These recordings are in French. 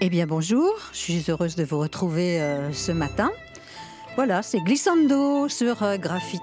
Eh bien bonjour, je suis heureuse de vous retrouver ce matin. Voilà, c'est Glissando sur Graphite.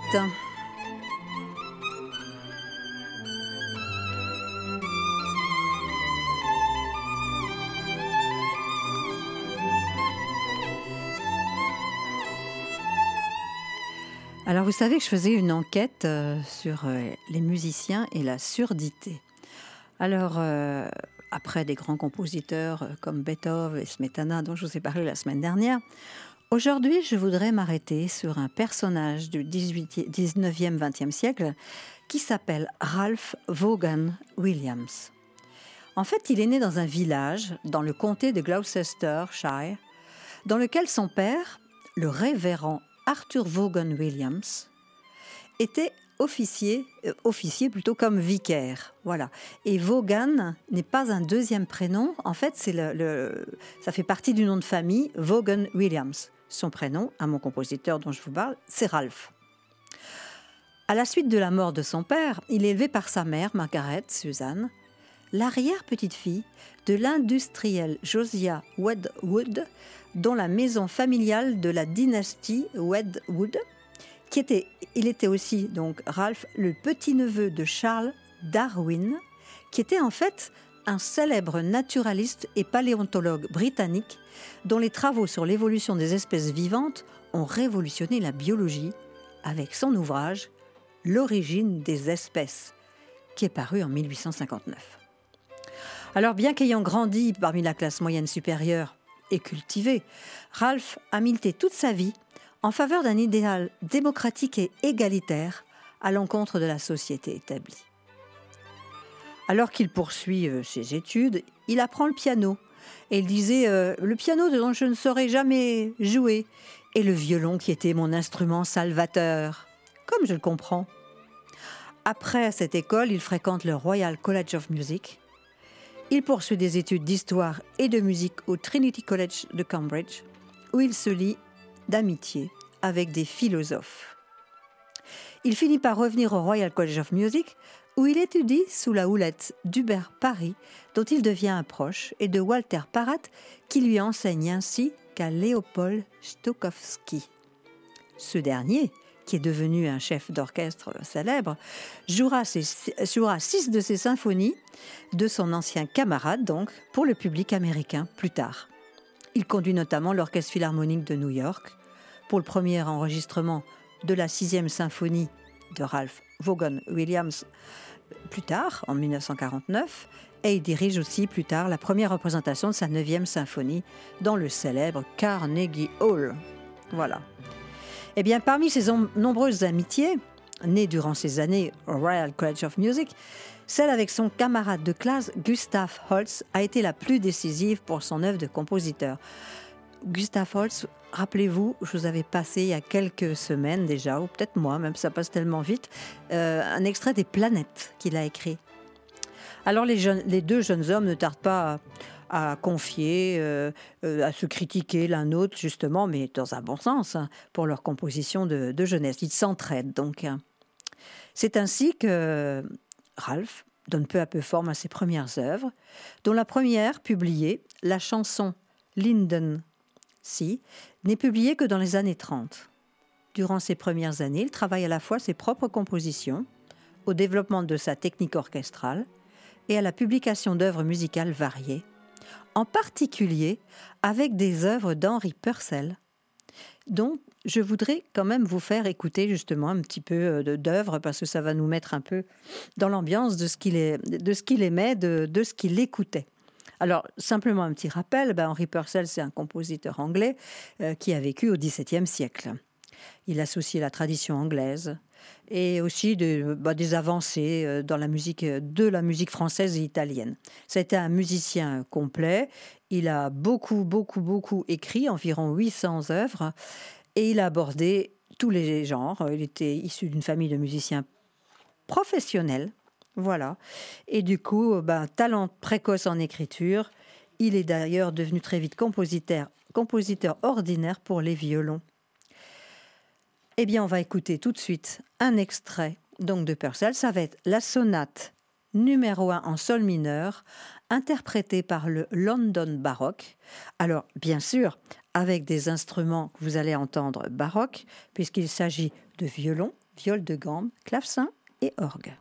Alors vous savez que je faisais une enquête sur les musiciens et la surdité. Alors après des grands compositeurs comme Beethoven et Smetana dont je vous ai parlé la semaine dernière, aujourd'hui je voudrais m'arrêter sur un personnage du 19e, 20e siècle qui s'appelle Ralph Vaughan Williams. En fait, il est né dans un village dans le comté de Gloucestershire, dans lequel son père, le révérend Arthur Vaughan Williams, était officier plutôt comme vicaire, voilà. Et Vaughan n'est pas un deuxième prénom, en fait ça fait partie du nom de famille Vaughan Williams. Son prénom, à mon compositeur dont je vous parle, c'est Ralph. À la suite de la mort de son père, il est élevé par sa mère, Margaret Suzanne, l'arrière-petite-fille de l'industriel Josiah Wedgwood, dont la maison familiale de la dynastie Wedgwood, il était aussi, donc, Ralph, le petit-neveu de Charles Darwin, qui était en fait un célèbre naturaliste et paléontologue britannique dont les travaux sur l'évolution des espèces vivantes ont révolutionné la biologie avec son ouvrage « L'origine des espèces », qui est paru en 1859. Alors, bien qu'ayant grandi parmi la classe moyenne supérieure et cultivée, Ralph a milité toute sa vie en faveur d'un idéal démocratique et égalitaire à l'encontre de la société établie. Alors qu'il poursuit ses études, il apprend le piano. Et il disait « le piano dont je ne saurais jamais jouer, et le violon qui était mon instrument salvateur », comme je le comprends. Après cette école, il fréquente le Royal College of Music. Il poursuit des études d'histoire et de musique au Trinity College de Cambridge, où il se lie d'amitié avec des philosophes. Il finit par revenir au Royal College of Music, où il étudie sous la houlette d'Hubert Parry, dont il devient un proche, et de Walter Parrott, qui lui enseigne ainsi qu'à Léopold Stokowski. Ce dernier, qui est devenu un chef d'orchestre célèbre, jouera 6 de ses symphonies de son ancien camarade, donc, pour le public américain plus tard. Il conduit notamment l'Orchestre Philharmonique de New York pour le premier enregistrement de la 6e symphonie de Ralph Vaughan Williams plus tard, en 1949, et il dirige aussi plus tard la première représentation de sa 9e symphonie dans le célèbre Carnegie Hall. Voilà. Eh bien, parmi ses nombreuses amitiés, nées durant ces années au Royal College of Music, celle avec son camarade de classe, Gustav Holst, a été la plus décisive pour son œuvre de compositeur. Gustav Holst, rappelez-vous, je vous avais passé il y a quelques semaines déjà, ou peut-être moi, même ça passe tellement vite, un extrait des Planètes qu'il a écrit. Alors les deux jeunes hommes ne tardent pas à confier, à se critiquer l'un l'autre, justement, mais dans un bon sens, pour leur composition de jeunesse. Ils s'entraident donc. C'est ainsi que Ralph donne peu à peu forme à ses premières œuvres, dont la première, publiée, la chanson Linden Sea, n'est publiée que dans les années 30. Durant ces premières années, il travaille à la fois ses propres compositions, au développement de sa technique orchestrale et à la publication d'œuvres musicales variées, en particulier avec des œuvres d'Henry Purcell, dont je voudrais quand même vous faire écouter justement un petit peu d'œuvres, parce que ça va nous mettre un peu dans l'ambiance de ce qu'il aimait, de ce qu'il écoutait. Alors, simplement un petit rappel, Henry Purcell, c'est un compositeur anglais qui a vécu au XVIIe siècle. Il associait la tradition anglaise et aussi des avancées dans la musique française et italienne. Ça a été un musicien complet. Il a beaucoup écrit, environ 800 œuvres, et il a abordé tous les genres. Il était issu d'une famille de musiciens professionnels, voilà. Et du coup, talent précoce en écriture. Il est d'ailleurs devenu très vite compositeur ordinaire pour les violons. Eh bien, on va écouter tout de suite un extrait donc de Purcell. Ça va être la sonate numéro 1 en sol mineur, interprété par le London Baroque. Alors, bien sûr, avec des instruments que vous allez entendre baroques, puisqu'il s'agit de violon, viol de gambe, clavecin et orgue.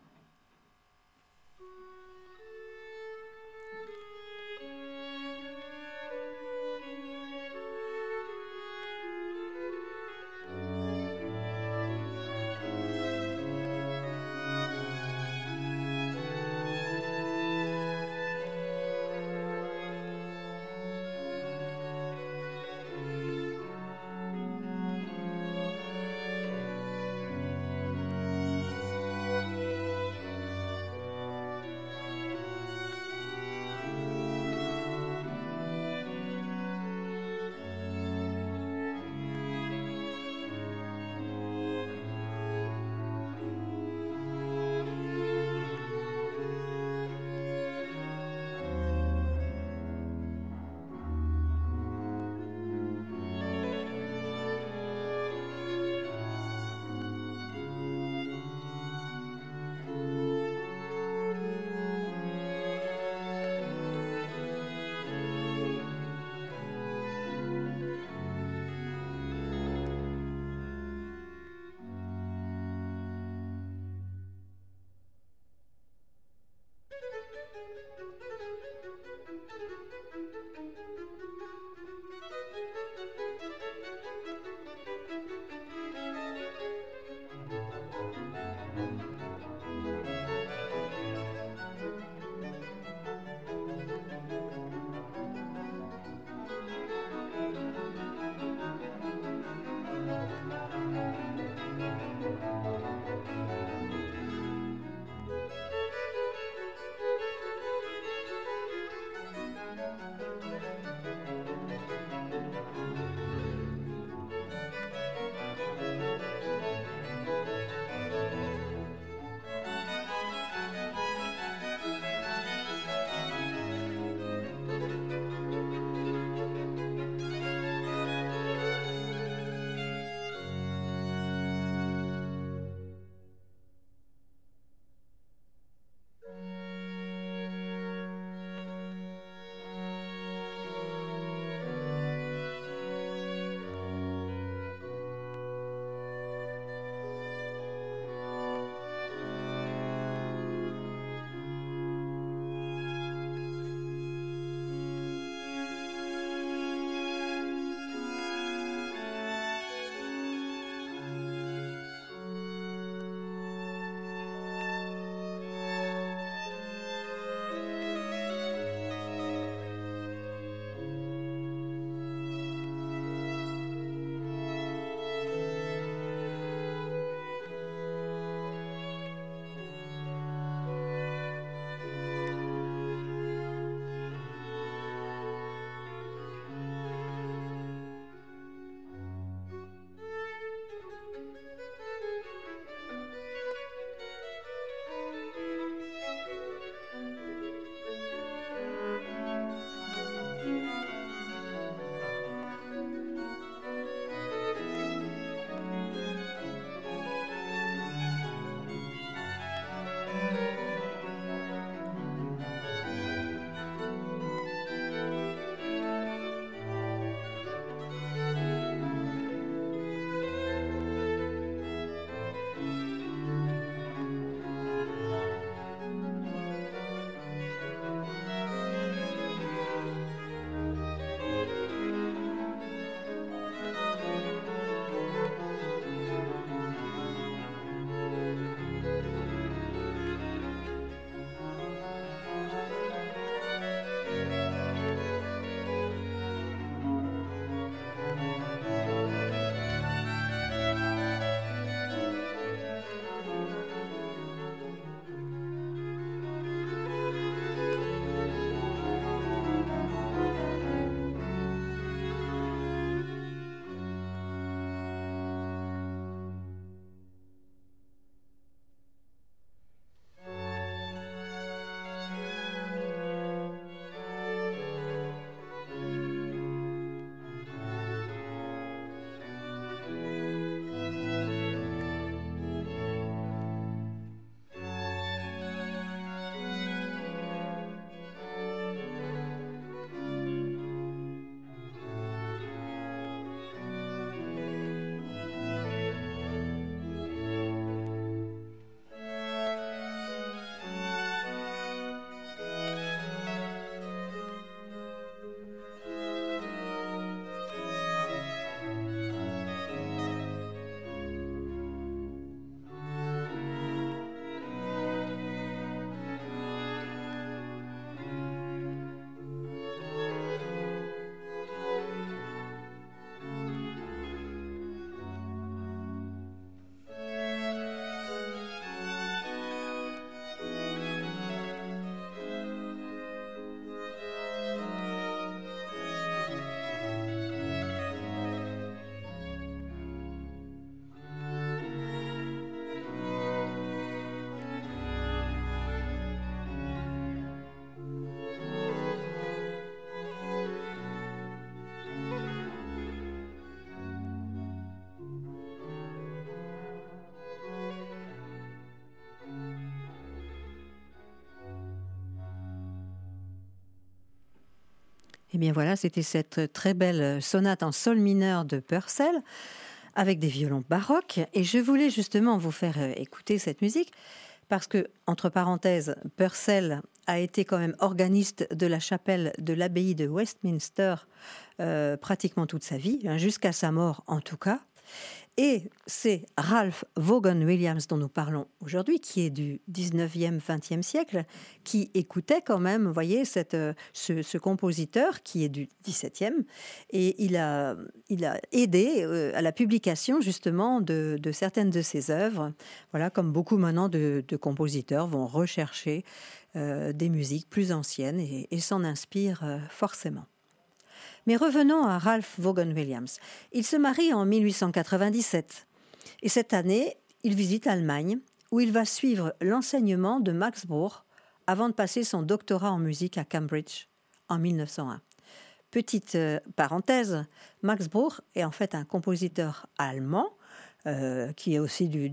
bien voilà, c'était cette très belle sonate en sol mineur de Purcell avec des violons baroques. Et je voulais justement vous faire écouter cette musique parce que, entre parenthèses, Purcell a été quand même organiste de la chapelle de l'abbaye de Westminster pratiquement toute sa vie, jusqu'à sa mort en tout cas. Et c'est Ralph Vaughan Williams dont nous parlons aujourd'hui, qui est du 19e, 20e siècle, qui écoutait quand même, vous voyez, ce compositeur qui est du 17e. Et il a aidé à la publication justement de certaines de ses œuvres. Voilà, comme beaucoup maintenant de compositeurs vont rechercher des musiques plus anciennes et s'en inspirent forcément. Mais revenons à Ralph Vaughan Williams. Il se marie en 1897 et cette année, il visite l'Allemagne où il va suivre l'enseignement de Max Bruch avant de passer son doctorat en musique à Cambridge en 1901. Petite parenthèse, Max Bruch est en fait un compositeur allemand qui est aussi du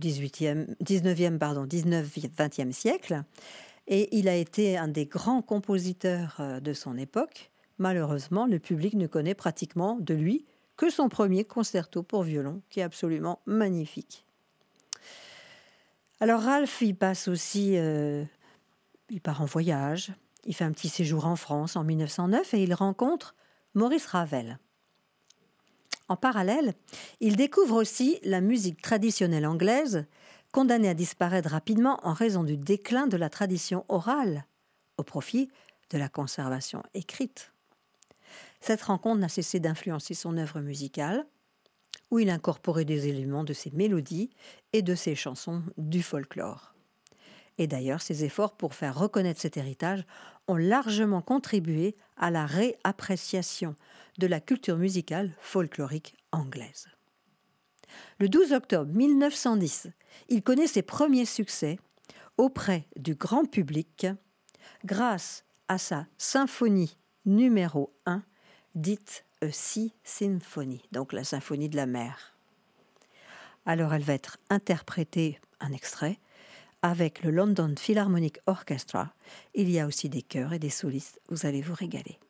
19e-20e siècle et il a été un des grands compositeurs de son époque. Malheureusement, le public ne connaît pratiquement de lui que son premier concerto pour violon, qui est absolument magnifique. Alors Ralph, il passe aussi, il part en voyage, il fait un petit séjour en France en 1909 et il rencontre Maurice Ravel. En parallèle, il découvre aussi la musique traditionnelle anglaise, condamnée à disparaître rapidement en raison du déclin de la tradition orale, au profit de la conservation écrite. Cette rencontre n'a cessé d'influencer son œuvre musicale, où il incorporait des éléments de ses mélodies et de ses chansons du folklore. Et d'ailleurs, ses efforts pour faire reconnaître cet héritage ont largement contribué à la réappréciation de la culture musicale folklorique anglaise. Le 12 octobre 1910, il connaît ses premiers succès auprès du grand public grâce à sa symphonie numéro 1, dite A Sea Symphony, donc la symphonie de la mer. Alors elle va être interprétée, un extrait, avec le London Philharmonic Orchestra. Il y a aussi des chœurs et des solistes, vous allez vous régaler.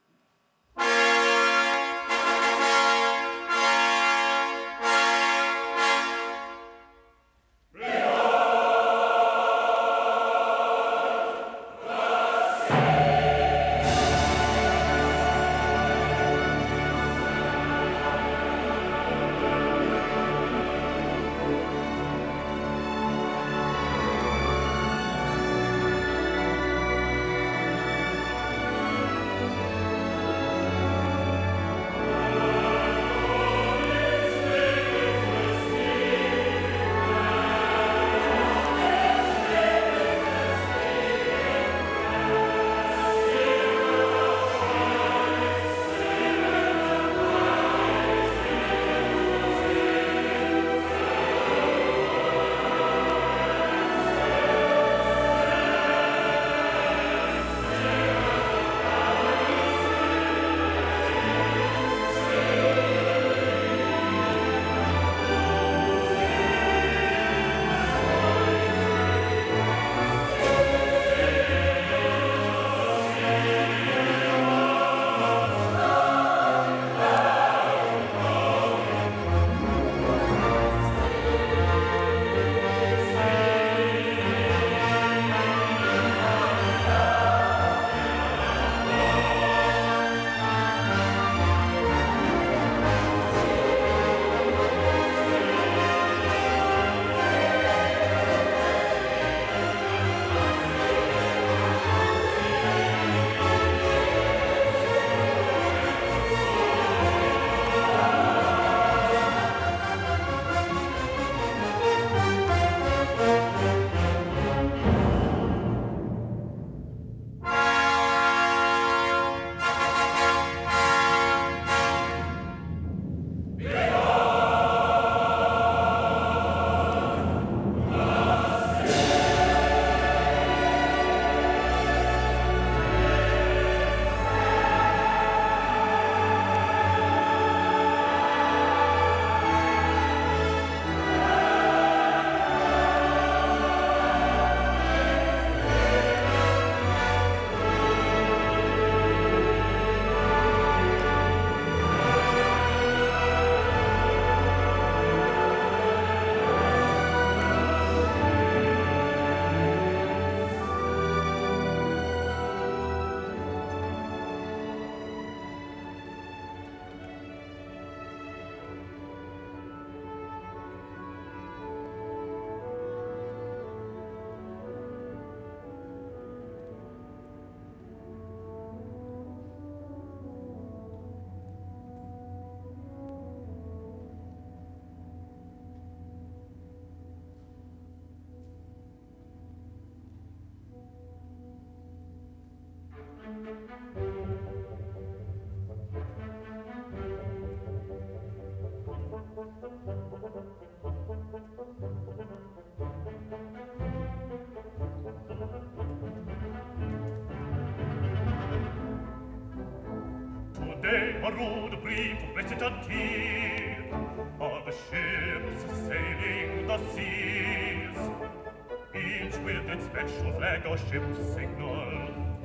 Today a rude brief recitative of the ships sailing the seas, each with its special flag or ship signal.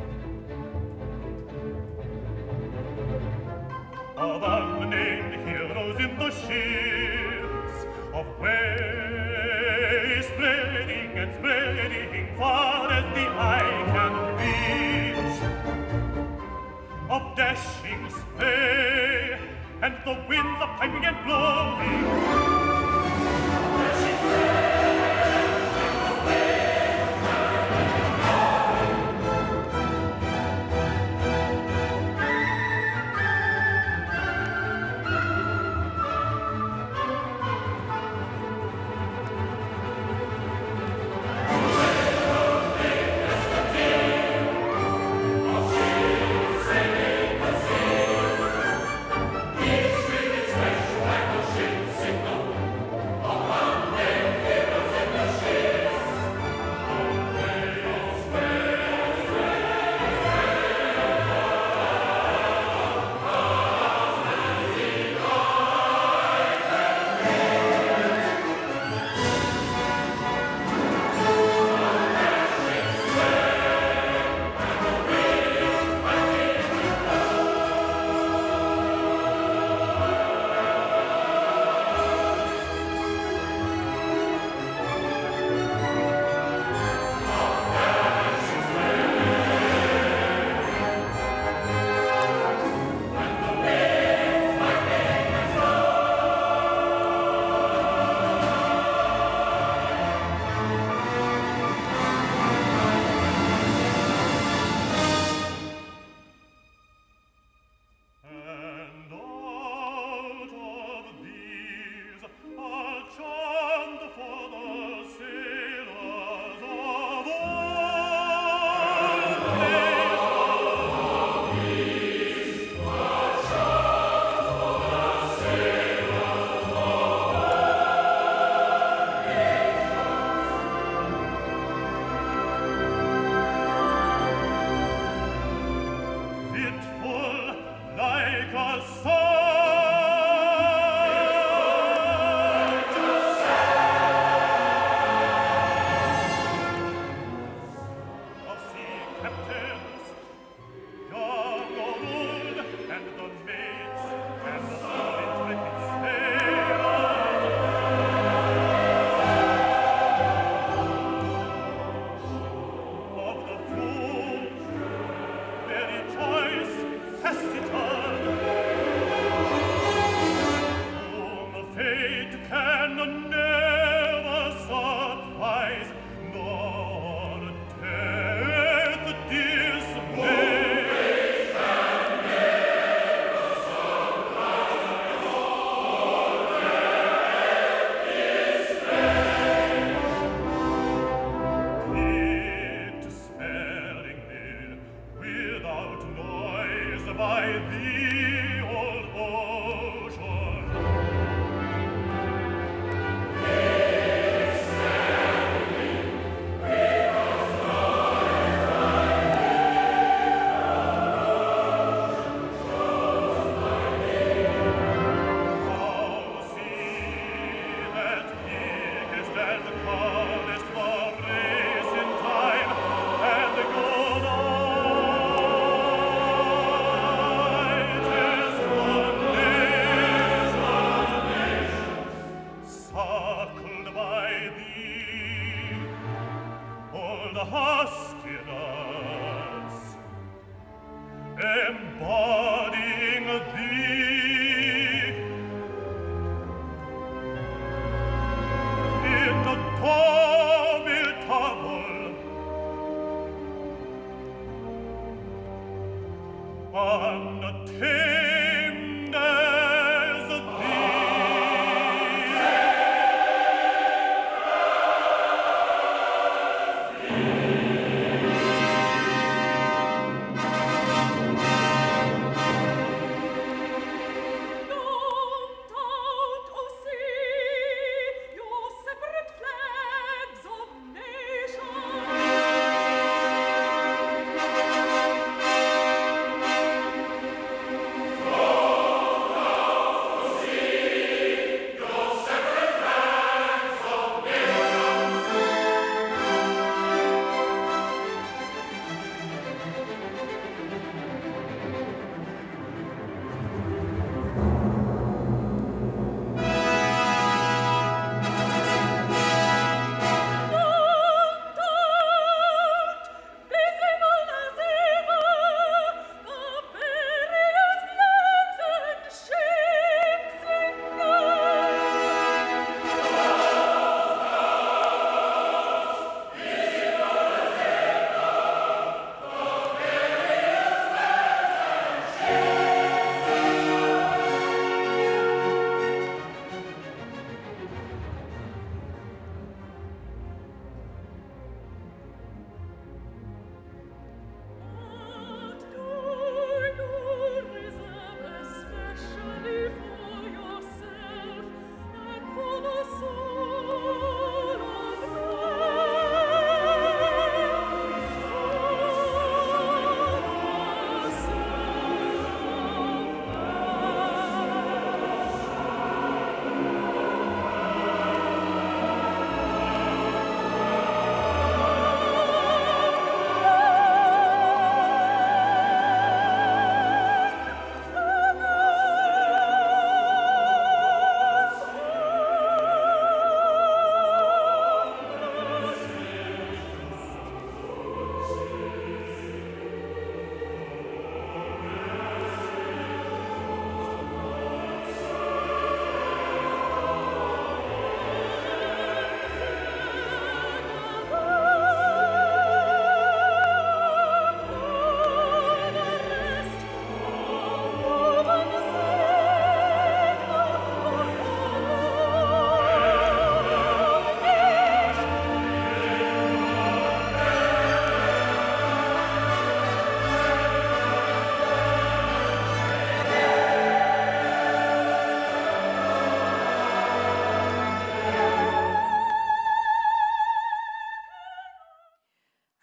Of unnamed heroes in the ships, of way spreading and spreading far as the eye can reach, of dashing spray and the winds are piping and blowing. Embodying thee in the formidable, untamed as thee. Don't out, O sea,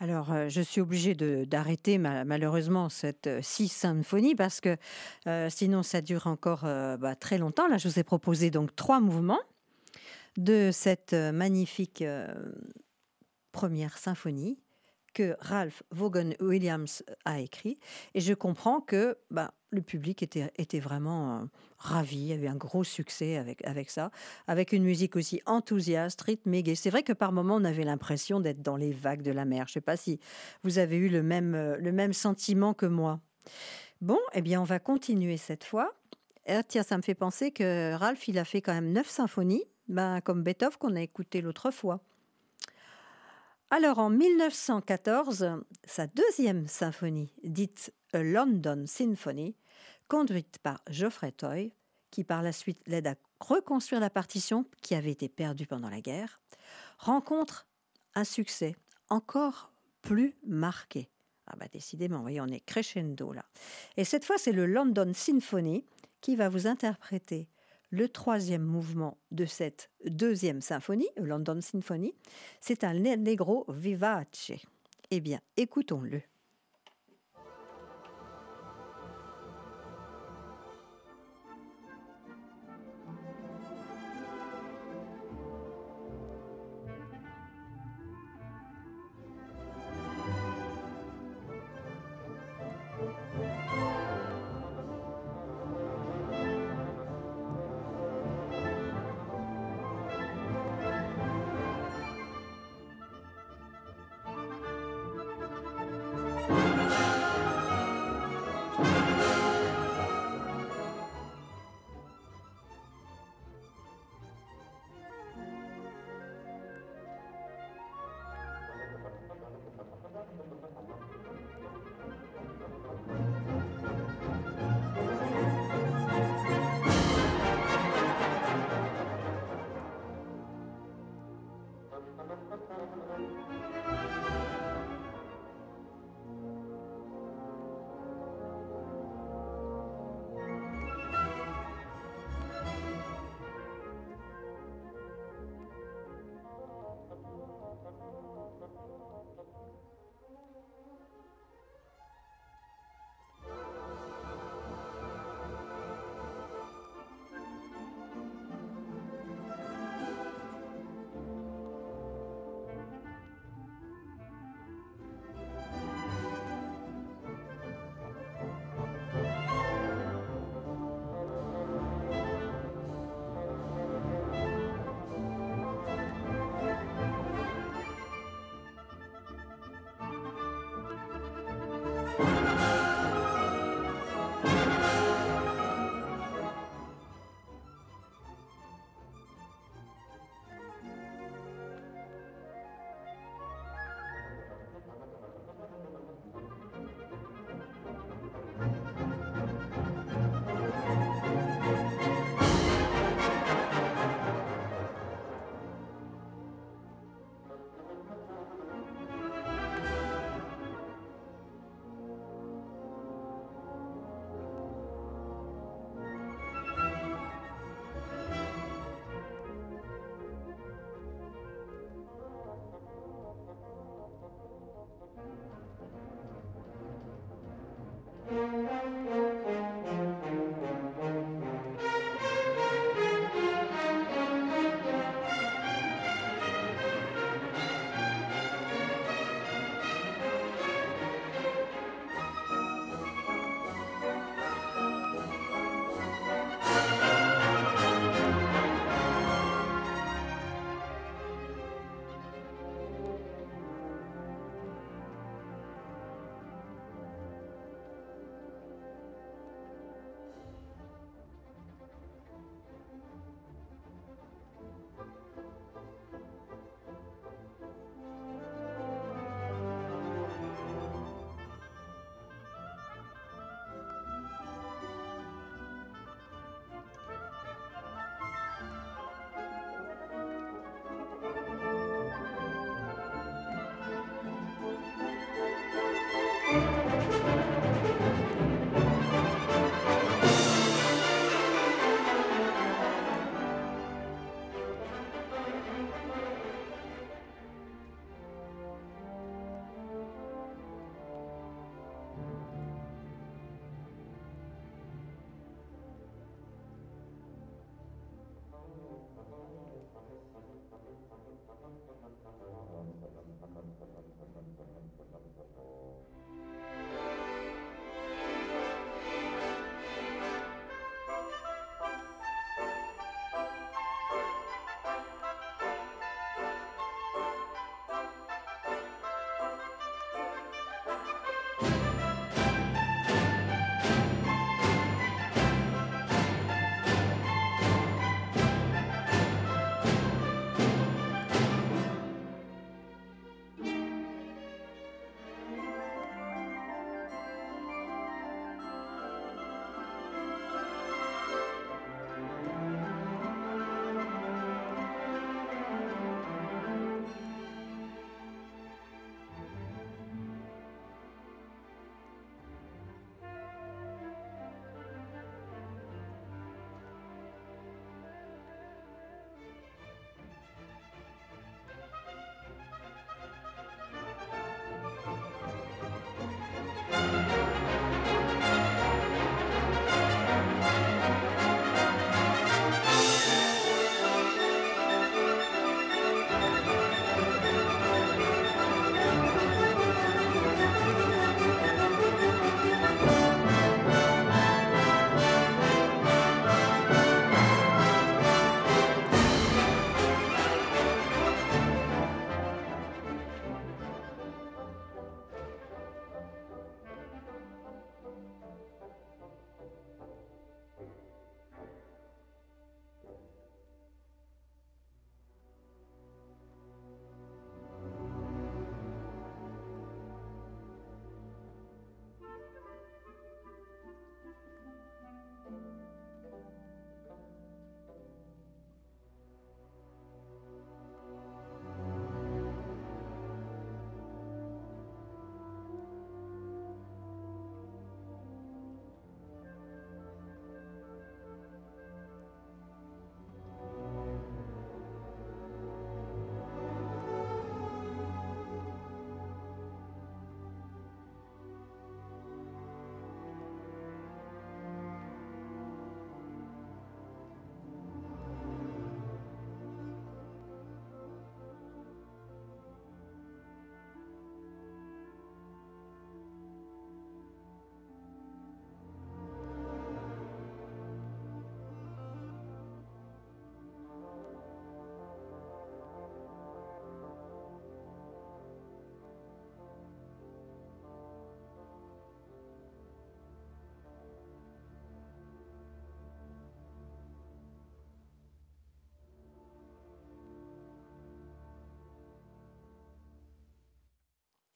Alors, je suis obligée d'arrêter malheureusement cette 6 symphonies parce que sinon ça dure encore très longtemps. Là, je vous ai proposé donc 3 mouvements de cette magnifique première symphonie que Ralph Vaughan Williams a écrit. Et je comprends que le public était vraiment ravi. Il y a eu un gros succès avec ça, avec une musique aussi enthousiaste, rythmée, gaie. C'est vrai que par moments, on avait l'impression d'être dans les vagues de la mer. Je ne sais pas si vous avez eu le même sentiment que moi. Bon, eh bien, on va continuer cette fois. Et, tiens, ça me fait penser que Ralph, il a fait quand même 9 symphonies, comme Beethoven qu'on a écouté l'autre fois. Alors, en 1914, sa 2e symphonie, dite A London Symphony, conduite par Geoffrey Toy, qui par la suite l'aide à reconstruire la partition qui avait été perdue pendant la guerre, rencontre un succès encore plus marqué. Décidément, vous voyez, on est crescendo là. Et cette fois, c'est le London Symphony qui va vous interpréter le 3e mouvement de cette 2e symphonie, London Symphony. C'est un allegro vivace. Eh bien, écoutons-le.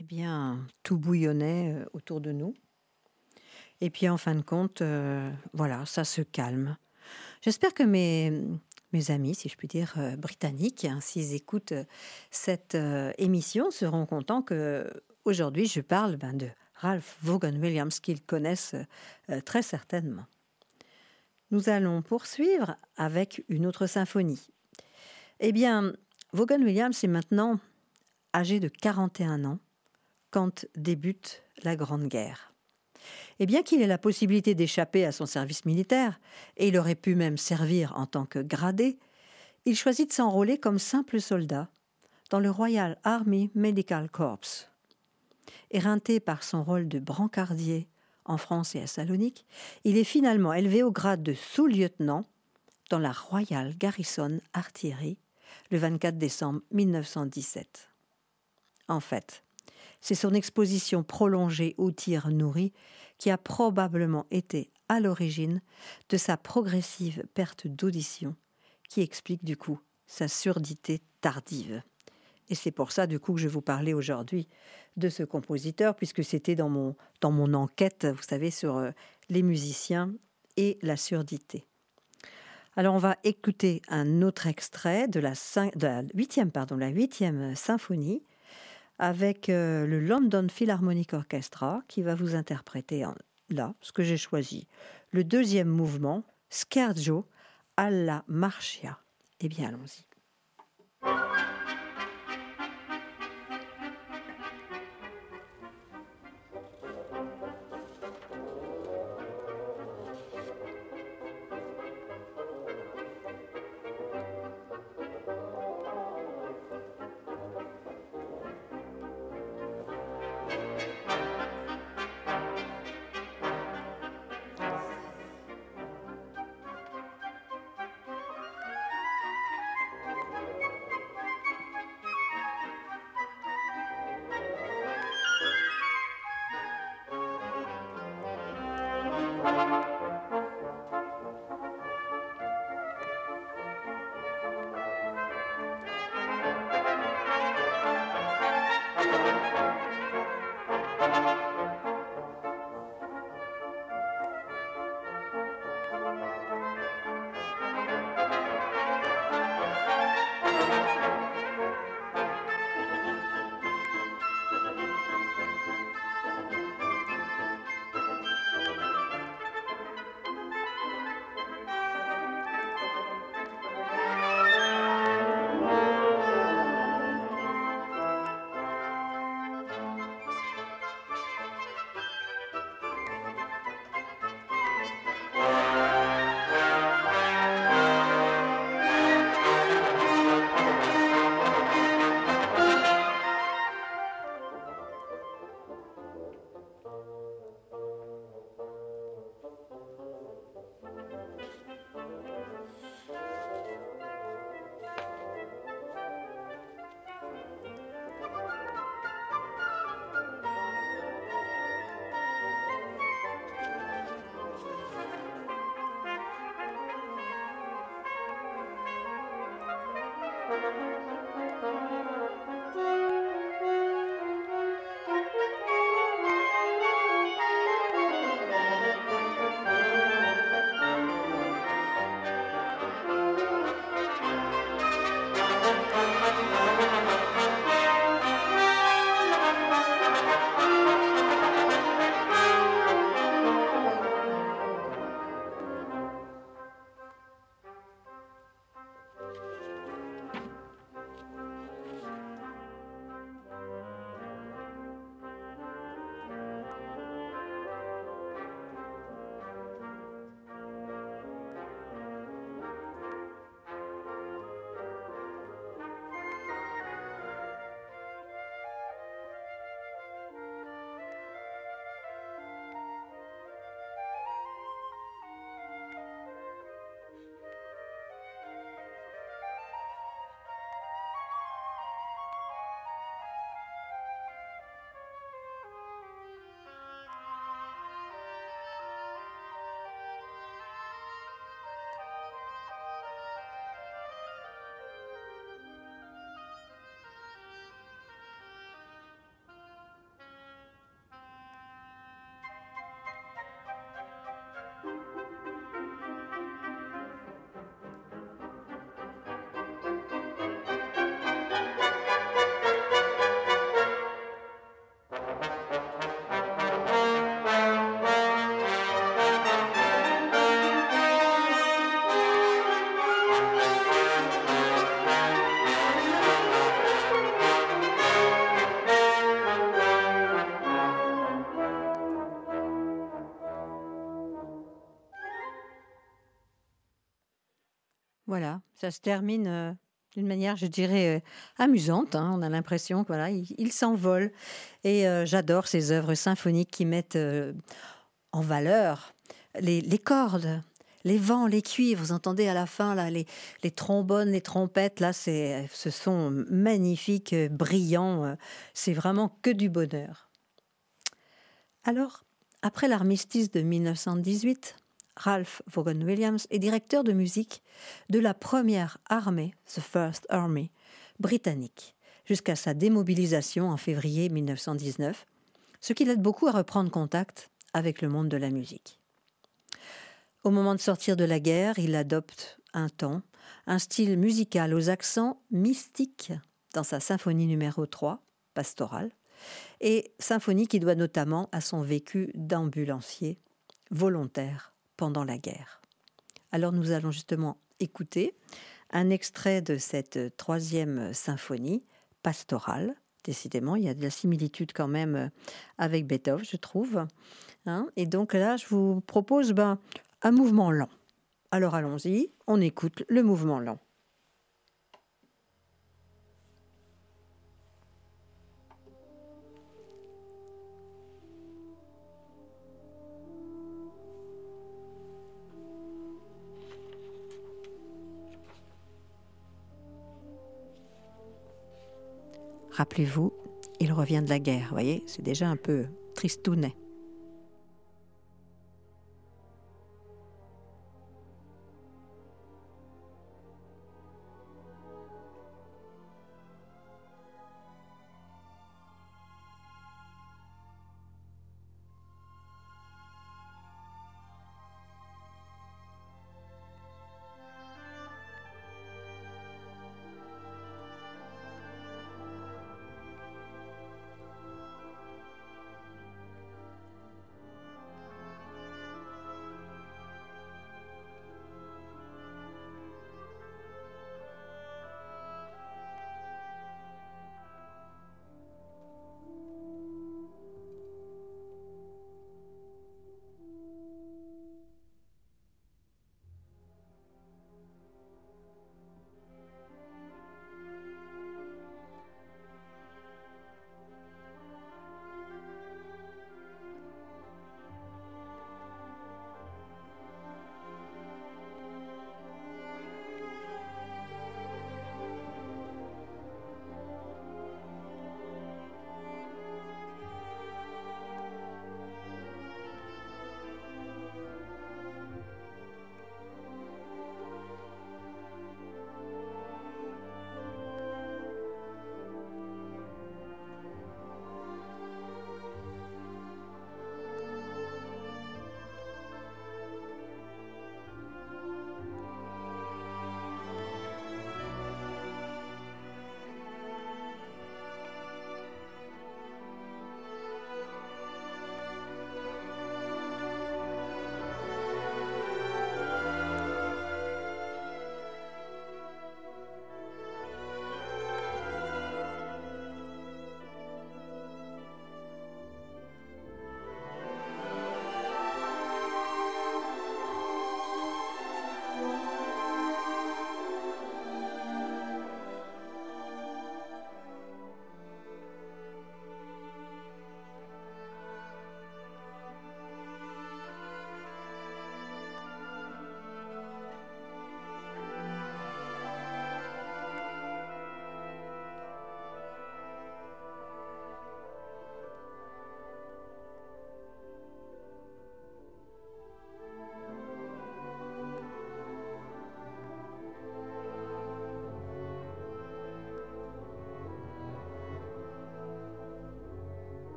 eh bien, tout bouillonnait autour de nous. Et puis, en fin de compte, voilà, ça se calme. J'espère que mes amis, si je puis dire, britanniques, hein, s'ils écoutent cette émission, seront contents que aujourd'hui je parle de Ralph Vaughan Williams, qu'ils connaissent très certainement. Nous allons poursuivre avec une autre symphonie. Eh bien, Vaughan Williams est maintenant âgé de 41 ans quand débute la Grande Guerre. Et bien qu'il ait la possibilité d'échapper à son service militaire, et il aurait pu même servir en tant que gradé, il choisit de s'enrôler comme simple soldat dans le Royal Army Medical Corps. Éreinté par son rôle de brancardier en France et à Salonique, il est finalement élevé au grade de sous-lieutenant dans la Royal Garrison Artillery le 24 décembre 1917. En fait, c'est son exposition prolongée aux tirs nourris qui a probablement été à l'origine de sa progressive perte d'audition, qui explique du coup sa surdité tardive. Et c'est pour ça du coup que je vais vous parler aujourd'hui de ce compositeur, puisque c'était dans mon enquête, vous savez, sur les musiciens et la surdité. Alors on va écouter un autre extrait de la 8e symphonie, avec le London Philharmonic Orchestra qui va vous interpréter là, ce que j'ai choisi, le deuxième mouvement, Scherzo alla Marcia. Eh bien, allons-y. Ça se termine d'une manière, je dirais, amusante, hein. On a l'impression qu'il voilà, il s'envole. Et j'adore ces œuvres symphoniques qui mettent en valeur les cordes, les vents, les cuivres. Vous entendez à la fin là, les trombones, les trompettes. Là, ce sont magnifiques, brillants. C'est vraiment que du bonheur. Alors, après l'armistice de 1918, Ralph Vaughan Williams est directeur de musique de la première armée, The First Army, britannique, jusqu'à sa démobilisation en février 1919, ce qui l'aide beaucoup à reprendre contact avec le monde de la musique. Au moment de sortir de la guerre, il adopte un style musical aux accents mystiques dans sa symphonie numéro 3, pastorale, et symphonie qui doit notamment à son vécu d'ambulancier volontaire pendant la guerre. Alors nous allons justement écouter un extrait de cette troisième symphonie pastorale. Décidément, il y a de la similitude quand même avec Beethoven, je trouve. Hein, et donc là, je vous propose un mouvement lent. Alors allons-y, on écoute le mouvement lent. Rappelez-vous, il revient de la guerre, vous voyez, c'est déjà un peu tristounet.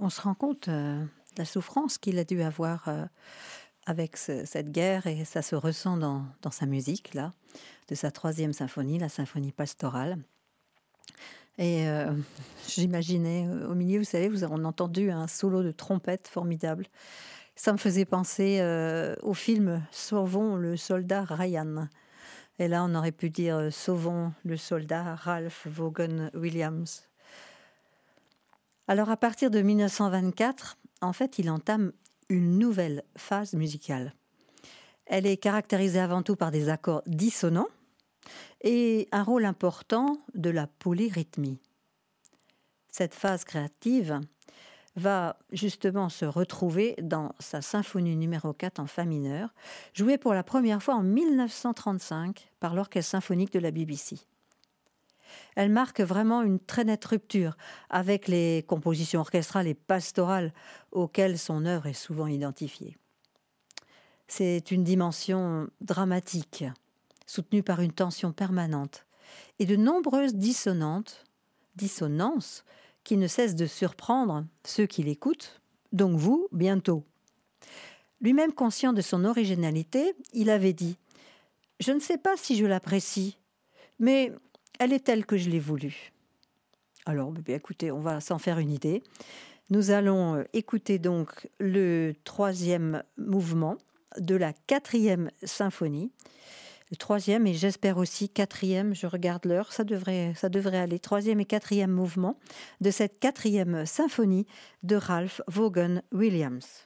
on se rend compte de la souffrance qu'il a dû avoir avec cette guerre, et ça se ressent dans sa musique, là, de sa 3e symphonie, la symphonie pastorale. Et j'imaginais au milieu, vous savez, on a entendu un solo de trompette formidable. Ça me faisait penser au film Sauvons le soldat Ryan. Et là, on aurait pu dire Sauvons le soldat Ralph Vaughan Williams. Alors, à partir de 1924, en fait, il entame une nouvelle phase musicale. Elle est caractérisée avant tout par des accords dissonants et un rôle important de la polyrythmie. Cette phase créative va justement se retrouver dans sa symphonie numéro 4 en fa mineur, jouée pour la première fois en 1935 par l'Orchestre symphonique de la BBC. Elle marque vraiment une très nette rupture avec les compositions orchestrales et pastorales auxquelles son œuvre est souvent identifiée. C'est une dimension dramatique, soutenue par une tension permanente et de nombreuses dissonances qui ne cessent de surprendre ceux qui l'écoutent, donc vous, bientôt. Lui-même conscient de son originalité, il avait dit « Je ne sais pas si je l'apprécie, mais elle est telle que je l'ai voulu. » Alors, bien, écoutez, on va s'en faire une idée. Nous allons écouter donc le 3e mouvement de la 4e symphonie. Le 3e et j'espère aussi 4e, je regarde l'heure, ça devrait aller. 3e et 4e mouvement de cette 4e symphonie de Ralph Vaughan Williams.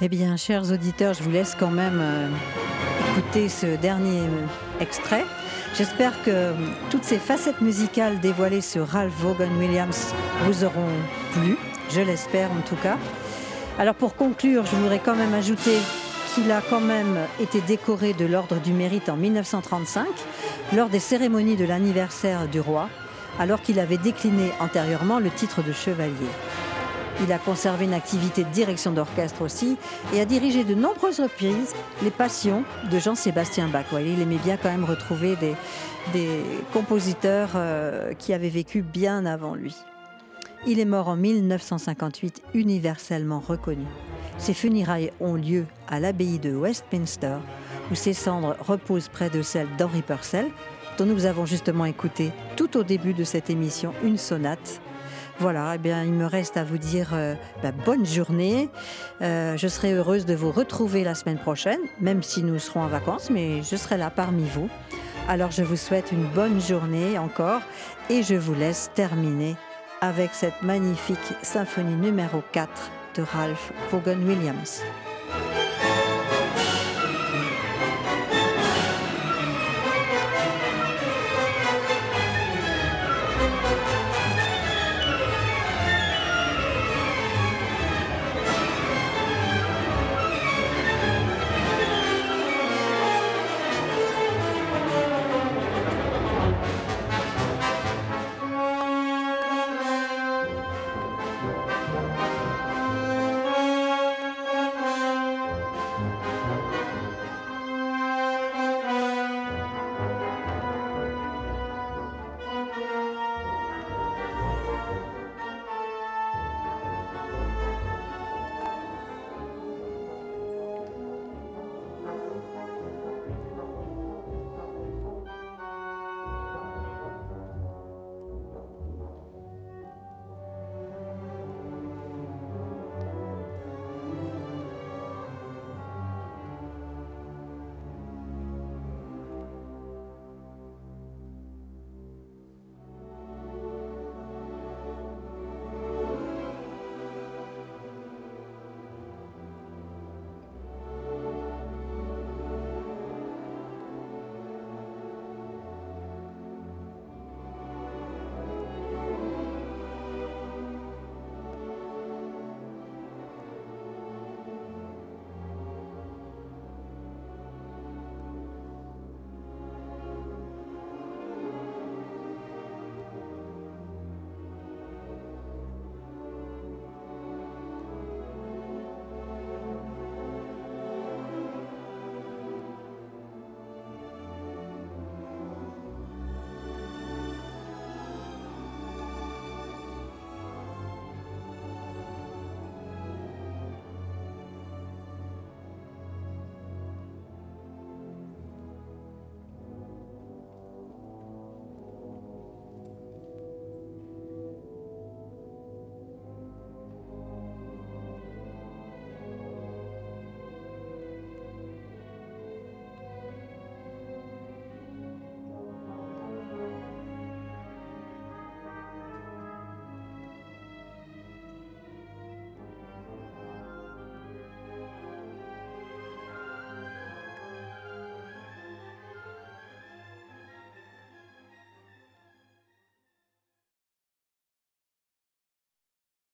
Eh bien, chers auditeurs, je vous laisse quand même écouter ce dernier extrait. J'espère que toutes ces facettes musicales dévoilées sur Ralph Vaughan Williams vous auront plu. Je l'espère en tout cas. Alors pour conclure, je voudrais quand même ajouter qu'il a quand même été décoré de l'Ordre du Mérite en 1935 lors des cérémonies de l'anniversaire du roi, alors qu'il avait décliné antérieurement le titre de chevalier. Il a conservé une activité de direction d'orchestre aussi et a dirigé de nombreuses reprises les Passions de Jean-Sébastien Bach. Vous voyez, il aimait bien quand même retrouver des compositeurs qui avaient vécu bien avant lui. Il est mort en 1958, universellement reconnu. Ses funérailles ont lieu à l'abbaye de Westminster, où ses cendres reposent près de celles d'Henri Purcell, dont nous avons justement écouté tout au début de cette émission une sonate. Voilà, eh bien, il me reste à vous dire bonne journée. Je serai heureuse de vous retrouver la semaine prochaine, même si nous serons en vacances, mais je serai là parmi vous. Alors, je vous souhaite une bonne journée encore et je vous laisse terminer avec cette magnifique symphonie numéro 4 de Ralph Vaughan Williams.